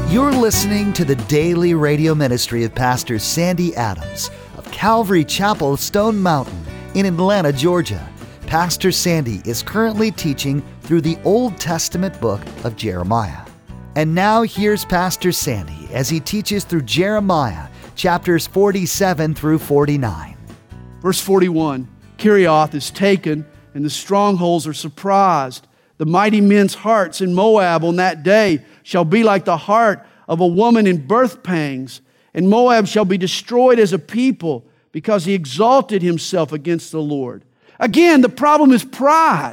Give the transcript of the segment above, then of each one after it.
You're listening to the daily radio ministry of Pastor Sandy Adams of Calvary Chapel, Stone Mountain in Atlanta, Georgia. Pastor Sandy is currently teaching through the Old Testament book of Jeremiah. And now here's Pastor Sandy as he teaches through Jeremiah, chapters 47 through 49. Verse 41, Kerioth is taken, and the strongholds are surprised. The mighty men's hearts in Moab on that day shall be like the heart of a woman in birth pangs, and Moab shall be destroyed as a people because he exalted himself against the Lord. Again, the problem is pride.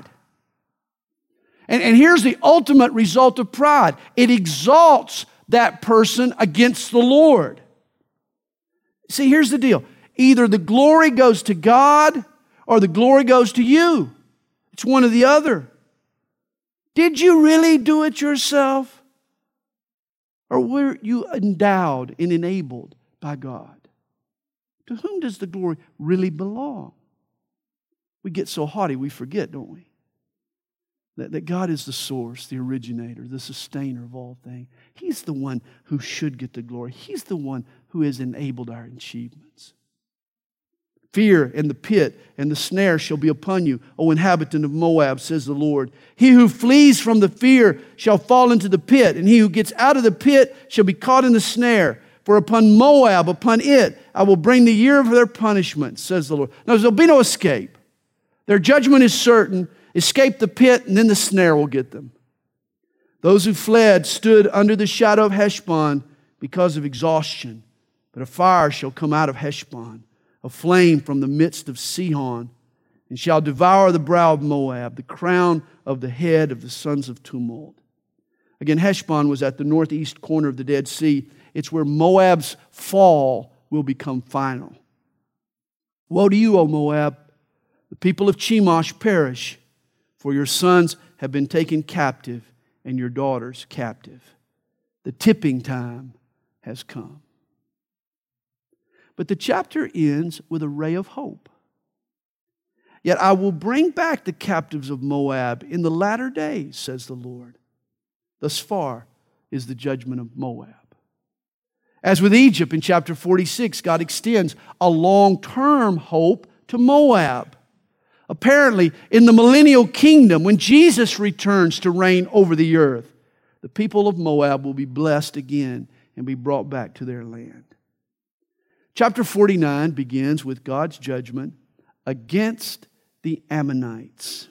And here's the ultimate result of pride. It exalts that person against the Lord. See, here's the deal. Either the glory goes to God or the glory goes to you. It's one or the other. Did you really do it yourself? Or were you endowed and enabled by God? To whom does the glory really belong? We get so haughty we forget, don't we? That God is the source, the originator, the sustainer of all things. He's the one who should get the glory. He's the one who has enabled our achievements. Fear and the pit and the snare shall be upon you, O inhabitant of Moab, says the Lord. He who flees from the fear shall fall into the pit, and he who gets out of the pit shall be caught in the snare. For upon Moab, upon it, I will bring the year of their punishment, says the Lord. Now, there'll be no escape. Their judgment is certain. Escape the pit, and then the snare will get them. Those who fled stood under the shadow of Heshbon because of exhaustion. But a fire shall come out of Heshbon, a flame from the midst of Sihon, and shall devour the brow of Moab, the crown of the head of the sons of tumult. Again, Heshbon was at the northeast corner of the Dead Sea. It's where Moab's fall will become final. Woe to you, O Moab! The people of Chemosh perish, for your sons have been taken captive and your daughters captive. The tipping time has come. But the chapter ends with a ray of hope. Yet I will bring back the captives of Moab in the latter days, says the Lord. Thus far is the judgment of Moab. As with Egypt in chapter 46, God extends a long-term hope to Moab. Apparently, in the millennial kingdom, when Jesus returns to reign over the earth, the people of Moab will be blessed again and be brought back to their land. Chapter 49 begins with God's judgment against the Ammonites.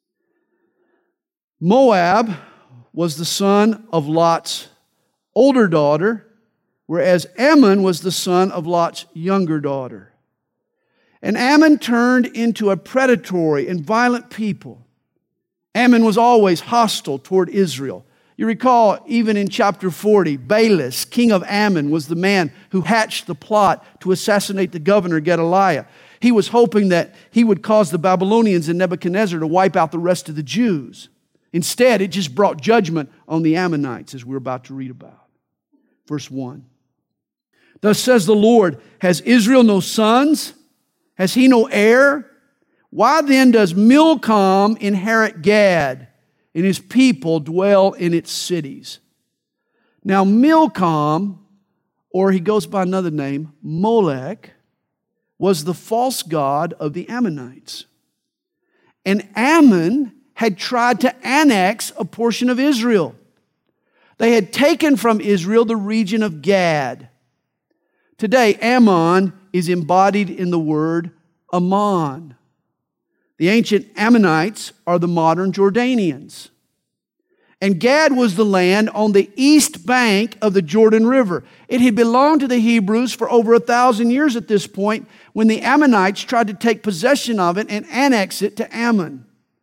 Moab was the son of Lot's older daughter, whereas Ammon was the son of Lot's younger daughter. And Ammon turned into a predatory and violent people. Ammon was always hostile toward Israel. You recall, even in chapter 40, Baalis, king of Ammon, was the man who hatched the plot to assassinate the governor Gedaliah. He was hoping that he would cause the Babylonians and Nebuchadnezzar to wipe out the rest of the Jews. Instead, it just brought judgment on the Ammonites, as we're about to read about. Verse 1. Thus says the Lord, has Israel no sons? Has he no heir? Why then does Milcom inherit Gad, and his people dwell in its cities? Now Milcom, or he goes by another name, Molech, was the false god of the Ammonites. And Ammon had tried to annex a portion of Israel. They had taken from Israel the region of Gad. Today, Ammon is embodied in the word Ammon. The ancient Ammonites are the modern Jordanians. And Gad was the land on the east bank of the Jordan River. It had belonged to the Hebrews for over 1,000 years at this point when the Ammonites tried to take possession of it and annex it to Ammon.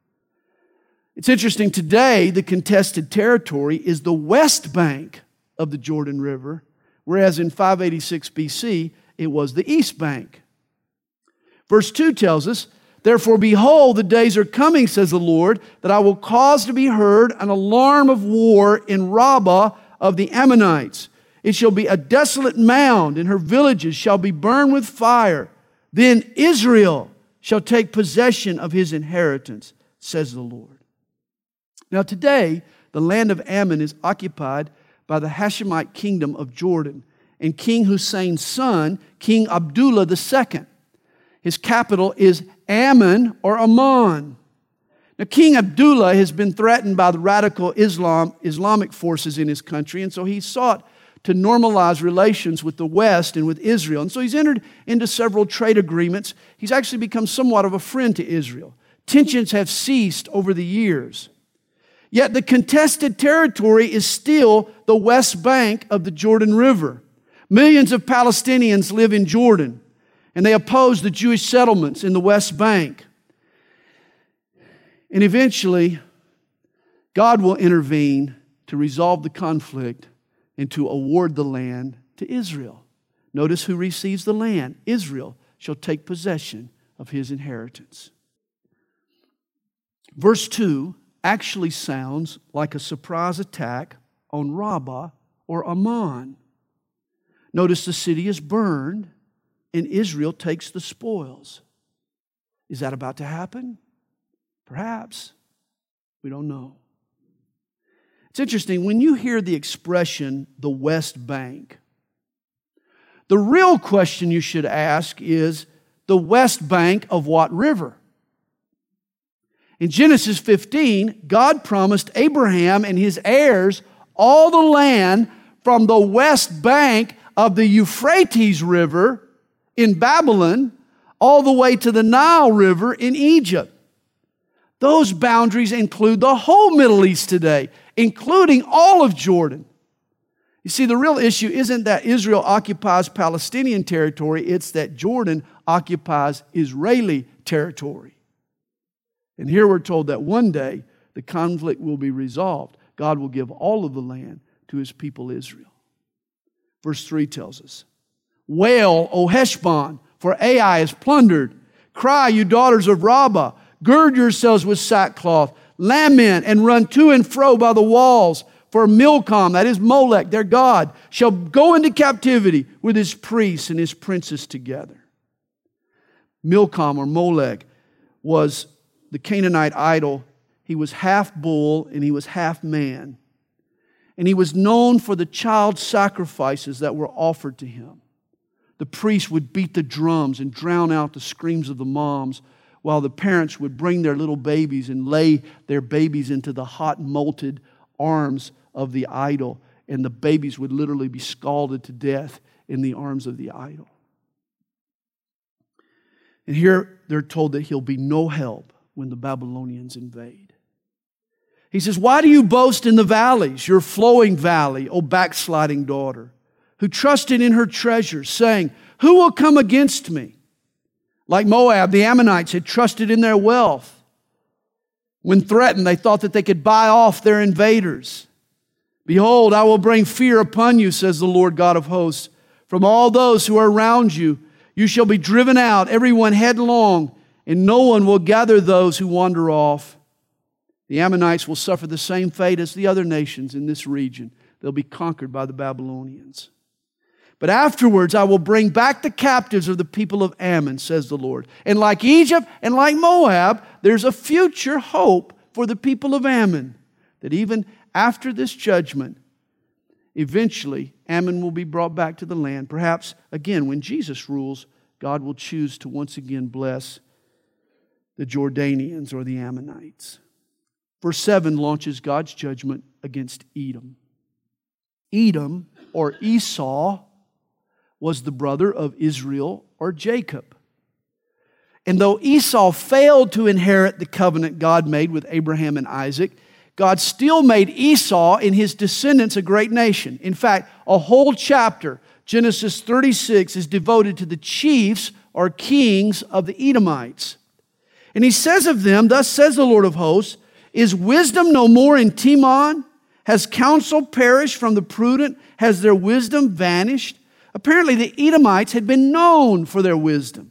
It's interesting, today the contested territory is the west bank of the Jordan River, whereas in 586 BC it was the east bank. Verse 2 tells us, therefore, behold, the days are coming, says the Lord, that I will cause to be heard an alarm of war in Rabbah of the Ammonites. It shall be a desolate mound, and her villages shall be burned with fire. Then Israel shall take possession of his inheritance, says the Lord. Now today, the land of Ammon is occupied by the Hashemite kingdom of Jordan, and King Hussein's son, King Abdullah II. His capital is Ammon or Amman. Now, King Abdullah has been threatened by the radical Islamic forces in his country, and so he sought to normalize relations with the West and with Israel. And so he's entered into several trade agreements. He's actually become somewhat of a friend to Israel. Tensions have ceased over the years. Yet the contested territory is still the west bank of the Jordan River. Millions of Palestinians live in Jordan, and they oppose the Jewish settlements in the West Bank. And eventually, God will intervene to resolve the conflict and to award the land to Israel. Notice who receives the land. Israel shall take possession of his inheritance. Verse 2 actually sounds like a surprise attack on Rabbah or Ammon. Notice the city is burned and Israel takes the spoils. Is that about to happen? Perhaps. We don't know. It's interesting, when you hear the expression, the West Bank, the real question you should ask is, the West Bank of what river? In Genesis 15, God promised Abraham and his heirs all the land from the west bank of the Euphrates River in Babylon all the way to the Nile River in Egypt. Those boundaries include the whole Middle East today, including all of Jordan. You see, the real issue isn't that Israel occupies Palestinian territory, it's that Jordan occupies Israeli territory. And here we're told that one day the conflict will be resolved. God will give all of the land to his people Israel. Verse 3 tells us, "Wail, O Heshbon, for Ai is plundered. Cry, you daughters of Rabbah. Gird yourselves with sackcloth. Lament and run to and fro by the walls. For Milcom, that is Molech, their god, shall go into captivity with his priests and his princes together." Milcom or Molech was the Canaanite idol. He was half bull and he was half man. And he was known for the child sacrifices that were offered to him. The priests would beat the drums and drown out the screams of the moms, while the parents would bring their little babies and lay their babies into the hot molted arms of the idol. And the babies would literally be scalded to death in the arms of the idol. And here they're told that he'll be no help when the Babylonians invade. He says, "Why do you boast in the valleys, your flowing valley, O backsliding daughter, who trusted in her treasures, saying, 'Who will come against me?' Like Moab, the Ammonites had trusted in their wealth. When threatened, they thought that they could buy off their invaders. Behold, I will bring fear upon you, says the Lord God of hosts. From all those who are around you, you shall be driven out, everyone headlong, and no one will gather those who wander off. The Ammonites will suffer the same fate as the other nations in this region. They'll be conquered by the Babylonians. But afterwards I will bring back the captives of the people of Ammon, says the Lord. And like Egypt and like Moab, there's a future hope for the people of Ammon, that even after this judgment, eventually Ammon will be brought back to the land. Perhaps, again, when Jesus rules, God will choose to once again bless the Jordanians or the Ammonites. Verse 7 launches God's judgment against Edom. Edom, or Esau, was the brother of Israel or Jacob. And though Esau failed to inherit the covenant God made with Abraham and Isaac, God still made Esau and his descendants a great nation. In fact, a whole chapter, Genesis 36, is devoted to the chiefs or kings of the Edomites. And he says of them, "Thus says the Lord of hosts, is wisdom no more in Teman? Has counsel perished from the prudent? Has their wisdom vanished?" Apparently, the Edomites had been known for their wisdom.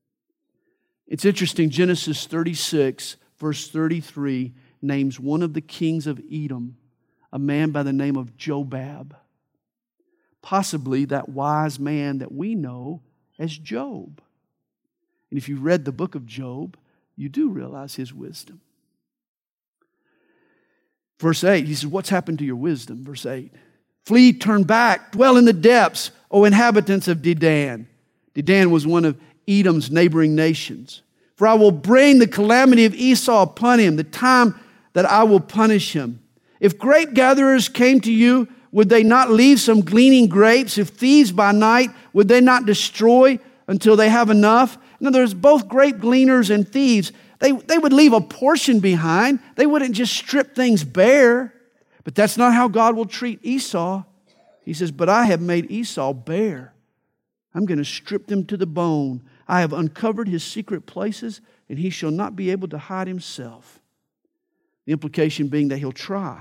It's interesting, Genesis 36, verse 33, names one of the kings of Edom, a man by the name of Jobab. Possibly that wise man that we know as Job. And if you read the book of Job, you do realize his wisdom. Verse 8, he says, "What's happened to your wisdom?" Verse 8. Flee, turn back, dwell in the depths, O inhabitants of Dedan. Dedan was one of Edom's neighboring nations. For I will bring the calamity of Esau upon him, the time that I will punish him. If grape gatherers came to you, would they not leave some gleaning grapes? If thieves by night, would they not destroy until they have enough? In other words, both grape gleaners and thieves, they would leave a portion behind. They wouldn't just strip things bare. But that's not how God will treat Esau. He says, but I have made Esau bare. I'm going to strip them to the bone. I have uncovered his secret places, and he shall not be able to hide himself. The implication being that he'll try.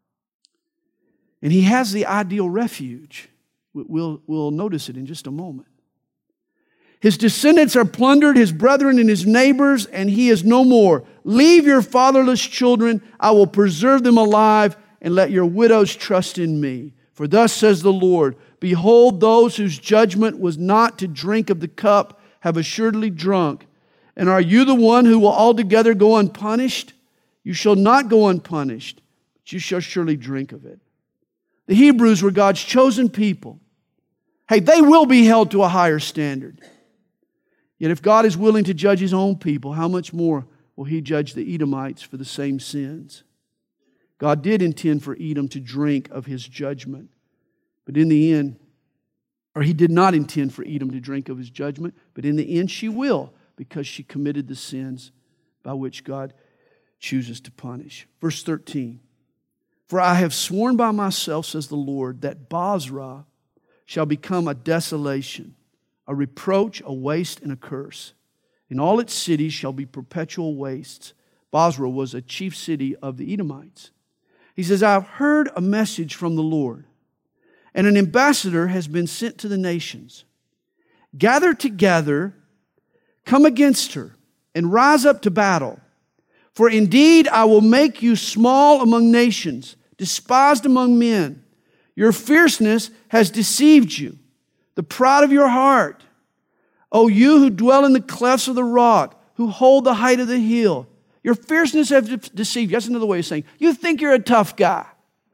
And he has the ideal refuge. We'll notice it in just a moment. His descendants are plundered, his brethren and his neighbors, and he is no more. Leave your fatherless children. I will preserve them alive, and let your widows trust in me. For thus says the Lord, behold, those whose judgment was not to drink of the cup have assuredly drunk. And are you the one who will altogether go unpunished? You shall not go unpunished, but you shall surely drink of it. The Hebrews were God's chosen people. Hey, they will be held to a higher standard. Yet if God is willing to judge His own people, how much more will He judge the Edomites for the same sins? God did intend for Edom to drink of His judgment. But in the end, or He did not intend for Edom to drink of His judgment, but in the end she will, because she committed the sins by which God chooses to punish. Verse 13, for I have sworn by myself, says the Lord, that Bozrah shall become a desolation, a reproach, a waste, and a curse. And all its cities shall be perpetual wastes. Bozrah was a chief city of the Edomites. He says, I have heard a message from the Lord, and an ambassador has been sent to the nations. Gather together, come against her, and rise up to battle. For indeed I will make you small among nations, despised among men. Your fierceness has deceived you, the pride of your heart. O you who dwell in the clefts of the rock, who hold the height of the hill, your fierceness has deceived you. That's another way of saying, you think you're a tough guy.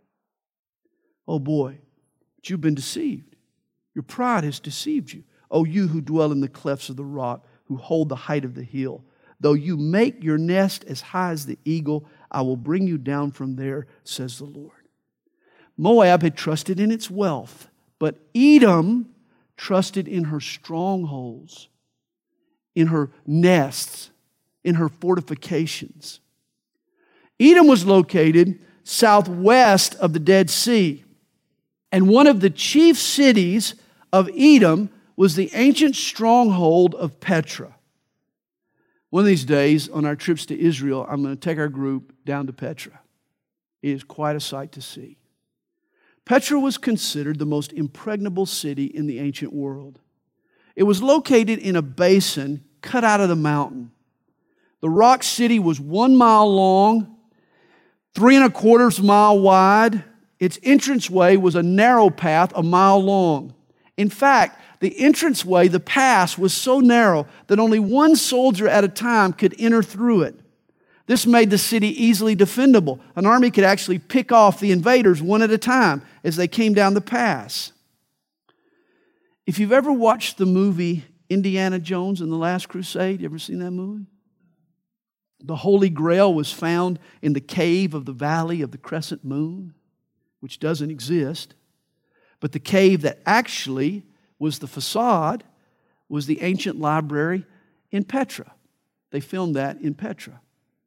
Oh boy, but you've been deceived. Your pride has deceived you. O you who dwell in the clefts of the rock, who hold the height of the hill. Though you make your nest as high as the eagle, I will bring you down from there, says the Lord. Moab had trusted in its wealth, but Edom trusted in her strongholds, in her nests, in her fortifications. Edom was located southwest of the Dead Sea, and one of the chief cities of Edom was the ancient stronghold of Petra. One of these days, on our trips to Israel, I'm going to take our group down to Petra. It is quite a sight to see. Petra was considered the most impregnable city in the ancient world. It was located in a basin cut out of the mountain. The rock city was 1 mile long, 3¼ mile wide. Its entranceway was a narrow path 1 mile long. In fact, the entranceway, the pass, was so narrow that only one soldier at a time could enter through it. This made the city easily defendable. An army could actually pick off the invaders one at a time as they came down the pass. If you've ever watched the movie Indiana Jones and the Last Crusade, you ever seen that movie? The Holy Grail was found in the cave of the Valley of the Crescent Moon, which doesn't exist. But the cave that actually was the facade was the ancient library in Petra. They filmed that in Petra.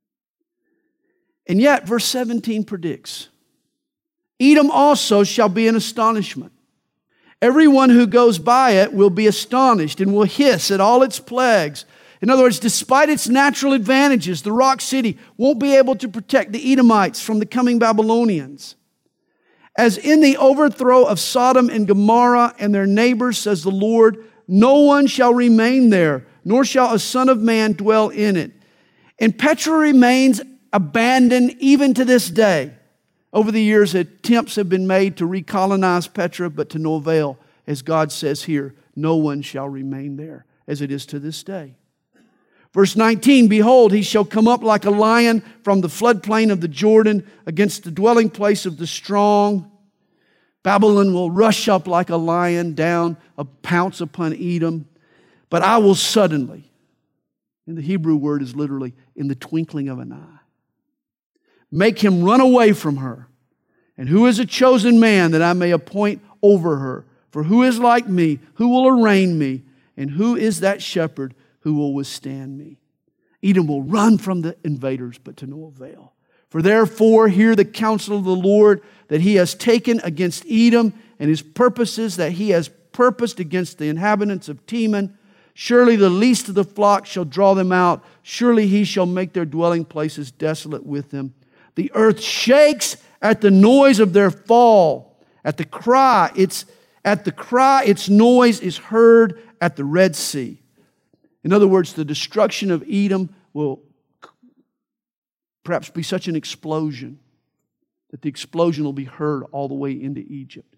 And yet, verse 17 predicts, Edom also shall be an astonishment. Everyone who goes by it will be astonished and will hiss at all its plagues. In other words, despite its natural advantages, the rock city won't be able to protect the Edomites from the coming Babylonians. As in the overthrow of Sodom and Gomorrah and their neighbors, says the Lord, no one shall remain there, nor shall a son of man dwell in it. And Petra remains abandoned even to this day. Over the years, attempts have been made to recolonize Petra, but to no avail. As God says here, no one shall remain there, as it is to this day. Verse 19, behold, he shall come up like a lion from the floodplain of the Jordan against the dwelling place of the strong. Babylon will rush up like a lion down, pounce upon Edom. But I will suddenly, and the Hebrew word is literally in the twinkling of an eye, make him run away from her. And who is a chosen man that I may appoint over her? For who is like me? Who will arraign me? And who is that shepherd who will withstand me? Edom will run from the invaders, but to no avail. For therefore, hear the counsel of the Lord that He has taken against Edom, and His purposes that He has purposed against the inhabitants of Teman. Surely the least of the flock shall draw them out. Surely He shall make their dwelling places desolate with them. The earth shakes at the noise of their fall. At the cry, its noise is heard at the Red Sea. In other words, the destruction of Edom will perhaps be such an explosion that the explosion will be heard all the way into Egypt.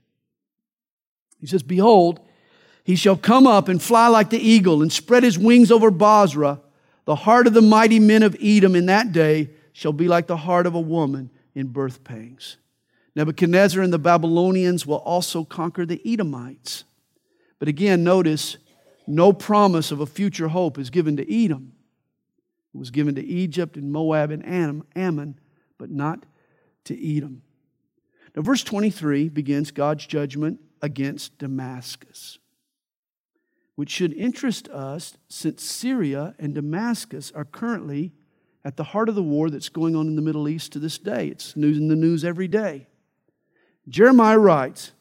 He says, behold, he shall come up and fly like the eagle and spread his wings over Basra. The heart of the mighty men of Edom in that day shall be like the heart of a woman in birth pangs. Nebuchadnezzar and the Babylonians will also conquer the Edomites. But again, notice, no promise of a future hope is given to Edom. It was given to Egypt and Moab and Ammon, but not to Edom. Now, verse 23 begins God's judgment against Damascus, which should interest us since Syria and Damascus are currently at the heart of the war that's going on in the Middle East to this day. It's news in the news every day. Jeremiah writes,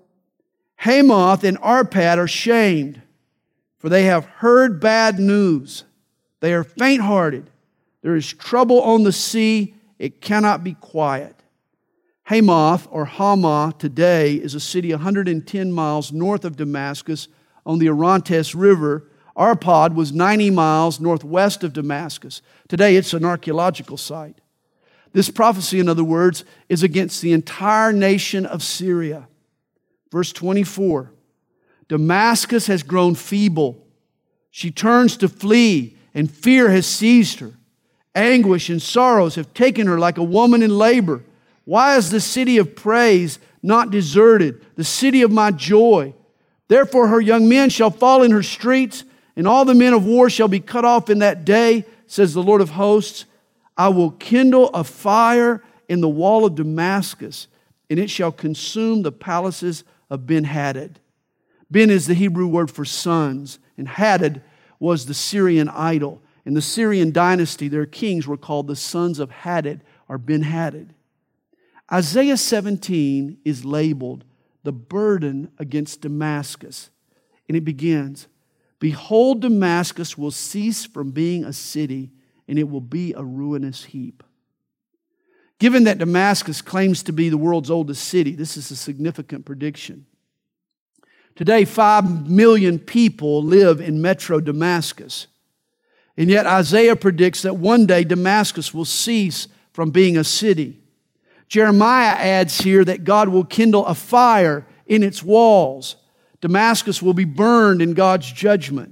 Hamath and Arpad are shamed, for they have heard bad news. They are faint-hearted. There is trouble on the sea. It cannot be quiet. Hamath, or Hama, today is a city 110 miles north of Damascus on the Orontes River. Arpad was 90 miles northwest of Damascus. Today it's an archaeological site. This prophecy, in other words, is against the entire nation of Syria. Verse 24, Damascus has grown feeble. She turns to flee, and fear has seized her. Anguish and sorrows have taken her like a woman in labor. Why is the city of praise not deserted, the city of my joy? Therefore her young men shall fall in her streets, and all the men of war shall be cut off in that day, says the Lord of hosts. I will kindle a fire in the wall of Damascus, and it shall consume the palaces of Ben-Hadad. Ben is the Hebrew word for sons, and Hadad was the Syrian idol. In the Syrian dynasty, their kings were called the sons of Hadad, or Ben-Hadad. Isaiah 17 is labeled the burden against Damascus, and it begins, Behold, Damascus will cease from being a city, and it will be a ruinous heap. Given that Damascus claims to be the world's oldest city, this is a significant prediction. Today, 5 million people live in metro Damascus. And yet Isaiah predicts that one day Damascus will cease from being a city. Jeremiah adds here that God will kindle a fire in its walls. Damascus will be burned in God's judgment.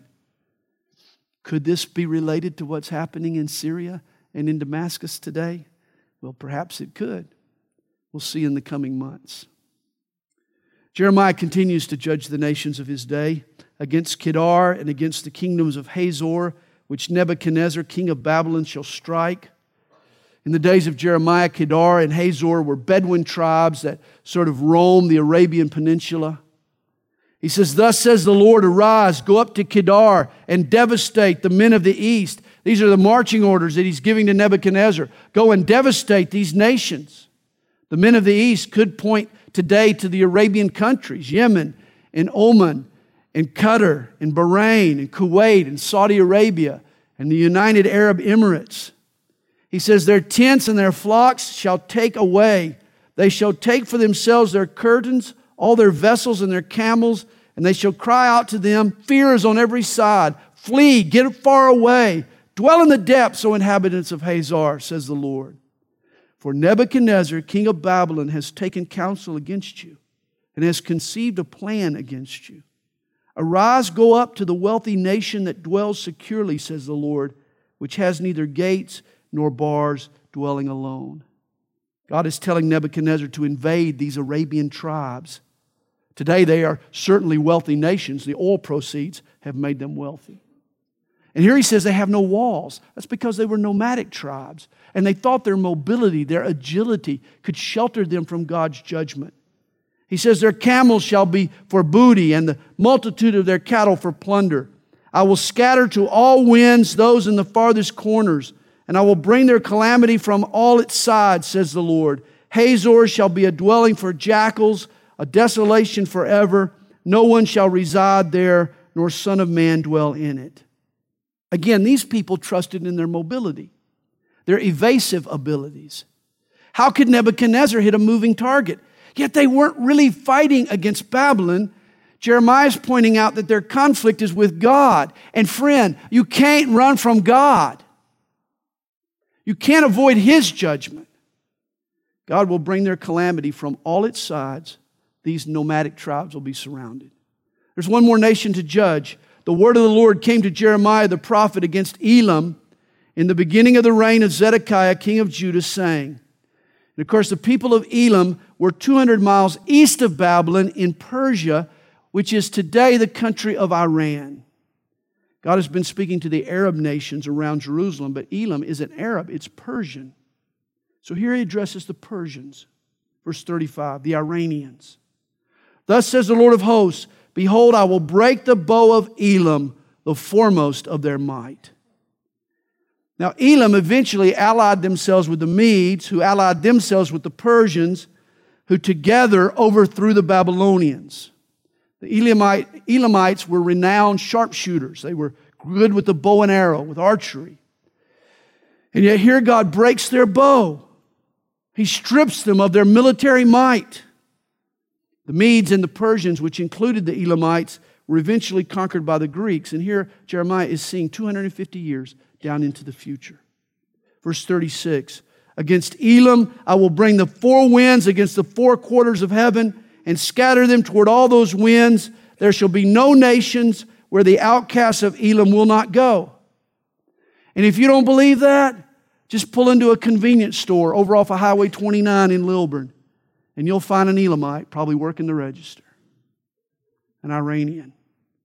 Could this be related to what's happening in Syria and in Damascus today? Well, perhaps it could. We'll see in the coming months. Jeremiah continues to judge the nations of his day against Kedar and against the kingdoms of Hazor, which Nebuchadnezzar, king of Babylon, shall strike. In the days of Jeremiah, Kedar and Hazor were Bedouin tribes that sort of roamed the Arabian Peninsula. He says, Thus says the Lord, arise, go up to Kedar and devastate the men of the east. These are the marching orders that he's giving to Nebuchadnezzar. Go and devastate these nations. The men of the east could point today to the Arabian countries, Yemen and Oman and Qatar and Bahrain and Kuwait and Saudi Arabia and the United Arab Emirates. He says, Their tents and their flocks shall take away. They shall take for themselves their curtains, all their vessels and their camels, and they shall cry out to them, Fear is on every side. Flee, get far away. Dwell in the depths, O inhabitants of Hazor, says the Lord. For Nebuchadnezzar, king of Babylon, has taken counsel against you and has conceived a plan against you. Arise, go up to the wealthy nation that dwells securely, says the Lord, which has neither gates nor bars, dwelling alone. God is telling Nebuchadnezzar to invade these Arabian tribes. Today they are certainly wealthy nations. The oil proceeds have made them wealthy. And here he says they have no walls. That's because they were nomadic tribes. And they thought their mobility, their agility could shelter them from God's judgment. He says their camels shall be for booty and the multitude of their cattle for plunder. I will scatter to all winds those in the farthest corners, and I will bring their calamity from all its sides, says the Lord. Hazor shall be a dwelling for jackals, a desolation forever. No one shall reside there, nor son of man dwell in it. Again, these people trusted in their mobility, their evasive abilities. How could Nebuchadnezzar hit a moving target? Yet they weren't really fighting against Babylon. Jeremiah is pointing out that their conflict is with God. And friend, you can't run from God. You can't avoid His judgment. God will bring their calamity from all its sides. These nomadic tribes will be surrounded. There's one more nation to judge. The word of the Lord came to Jeremiah the prophet against Elam in the beginning of the reign of Zedekiah, king of Judah, saying, and of course the people of Elam were 200 miles east of Babylon in Persia, which is today the country of Iran. God has been speaking to the Arab nations around Jerusalem, but Elam isn't Arab, it's Persian. So here he addresses the Persians. Verse 35, the Iranians. Thus says the Lord of hosts, behold, I will break the bow of Elam, the foremost of their might. Now, Elam eventually allied themselves with the Medes, who allied themselves with the Persians, who together overthrew the Babylonians. The Elamites were renowned sharpshooters. They were good with the bow and arrow, with archery. And yet here God breaks their bow. He strips them of their military might. The Medes and the Persians, which included the Elamites, were eventually conquered by the Greeks. And here Jeremiah is seeing 250 years down into the future. Verse 36, against Elam I will bring the four winds against the four quarters of heaven and scatter them toward all those winds. There shall be no nations where the outcasts of Elam will not go. And if you don't believe that, just pull into a convenience store over off of Highway 29 in Lilburn, and you'll find an Elamite probably working the register, an Iranian.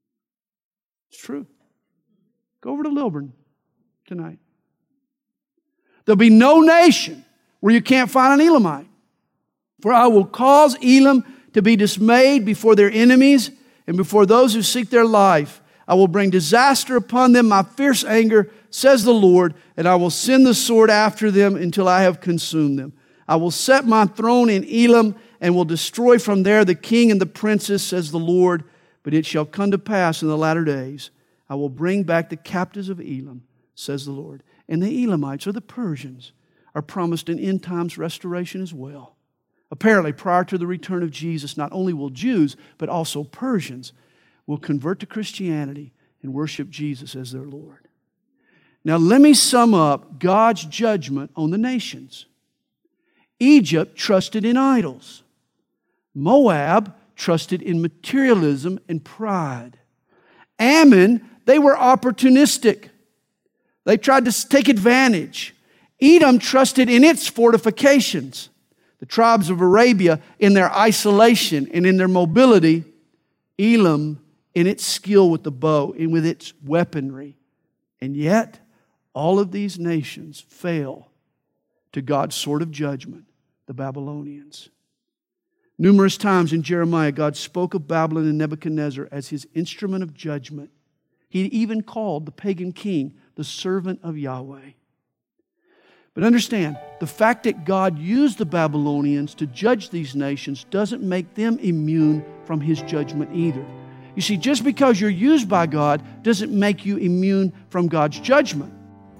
It's true. Go over to Lilburn tonight. There'll be no nation where you can't find an Elamite. For I will cause Elam to be dismayed before their enemies and before those who seek their life. I will bring disaster upon them, my fierce anger, says the Lord, and I will send the sword after them until I have consumed them. I will set my throne in Elam and will destroy from there the king and the princess, says the Lord. But it shall come to pass in the latter days, I will bring back the captives of Elam, says the Lord. And the Elamites, or the Persians, are promised an end times restoration as well. Apparently, prior to the return of Jesus, not only will Jews, but also Persians will convert to Christianity and worship Jesus as their Lord. Now, let me sum up God's judgment on the nations. Egypt trusted in idols. Moab trusted in materialism and pride. Ammon, they were opportunistic. They tried to take advantage. Edom trusted in its fortifications. The tribes of Arabia in their isolation and in their mobility. Elam in its skill with the bow and with its weaponry. And yet, all of these nations fail to God's sword of judgment, the Babylonians. Numerous times in Jeremiah, God spoke of Babylon and Nebuchadnezzar as His instrument of judgment. He even called the pagan king the servant of Yahweh. But understand, the fact that God used the Babylonians to judge these nations doesn't make them immune from His judgment either. You see, just because you're used by God doesn't make you immune from God's judgment.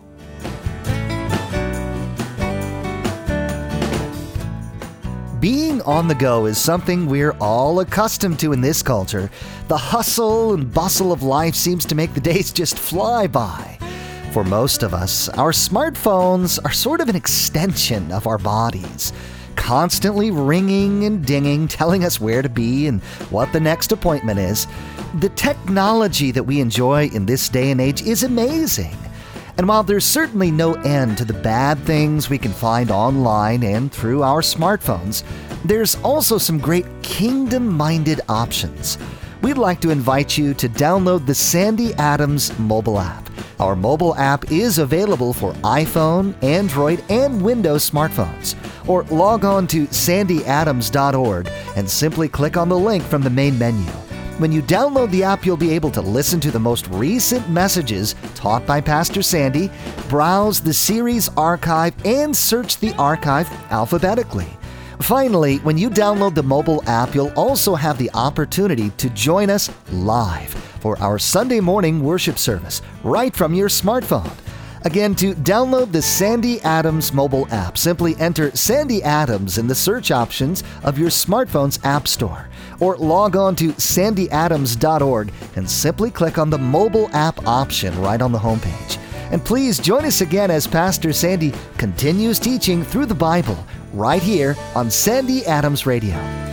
Being on the go is something we're all accustomed to in this culture. The hustle and bustle of life seems to make the days just fly by. For most of us, our smartphones are sort of an extension of our bodies, constantly ringing and dinging, telling us where to be and what the next appointment is. The technology that we enjoy in this day and age is amazing. And while there's certainly no end to the bad things we can find online and through our smartphones, there's also some great kingdom-minded options. We'd like to invite you to download the Sandy Adams mobile app. Our mobile app is available for iPhone, Android, and Windows smartphones. Or log on to sandyadams.org and simply click on the link from the main menu. When you download the app, you'll be able to listen to the most recent messages taught by Pastor Sandy, browse the series archive, and search the archive alphabetically. Finally, when you download the mobile app, you'll also have the opportunity to join us live for our Sunday morning worship service right from your smartphone. Again, to download the Sandy Adams mobile app, simply enter Sandy Adams in the search options of your smartphone's app store, or log on to sandyadams.org and simply click on the mobile app option right on the homepage. And please join us again as Pastor Sandy continues teaching through the Bible right here on Sandy Adams Radio.